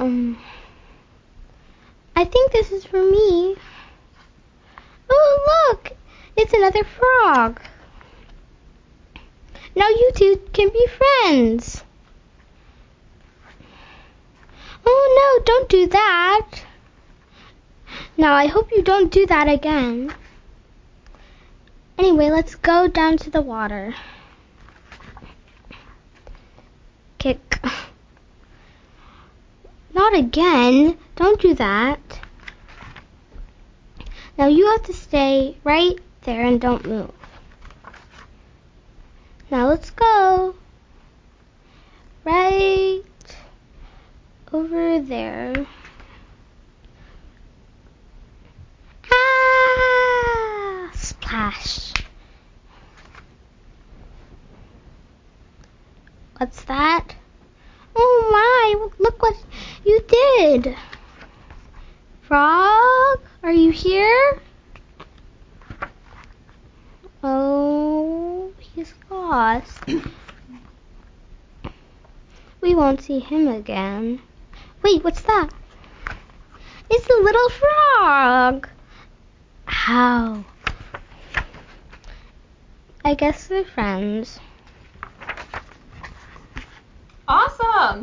I think this is for me. Oh, look! It's another frog. Now you two can be friends. Oh no, don't do that. Now I hope you don't do that again. Anyway, let's go down to the water. Kick. Not again. Don't do that. Now you have to stay right there and don't move. Now let's go. Right over there. Ah! Splash. What's that? Oh my, look what you did. Frog, are you here? Oh, he's lost. We won't see him again. Wait, what's that? It's the little frog. How? I guess they're friends. Awesome!